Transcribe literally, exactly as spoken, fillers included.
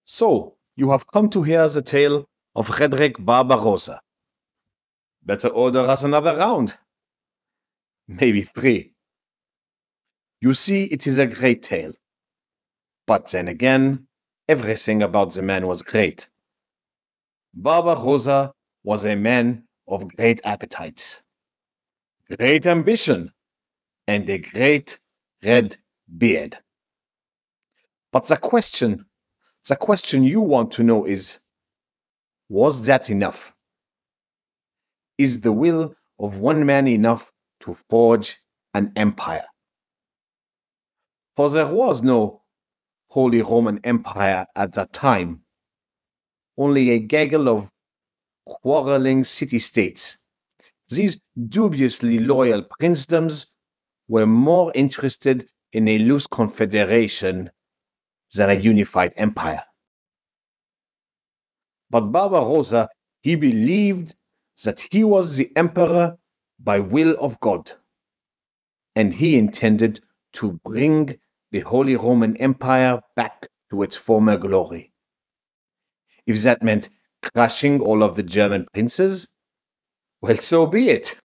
So, you have come to hear the tale of Frederick Barbarossa. Better order us another round. Maybe three. You see, it is a great tale. But then again, everything about the man was great. Barbarossa was a man of great appetites, great ambition, and a great red beard. But the question, the question you want to know is, was that enough? Is the will of one man enough to forge an empire? For there was no Holy Roman Empire at that time, only a gaggle of quarreling city-states. These dubiously loyal princedoms were more interested in a loose confederation than a unified empire. But Barbarossa, he believed that he was the emperor by will of God, and he intended to bring the Holy Roman Empire back to its former glory. If that meant crushing all of the German princes, well, so be it.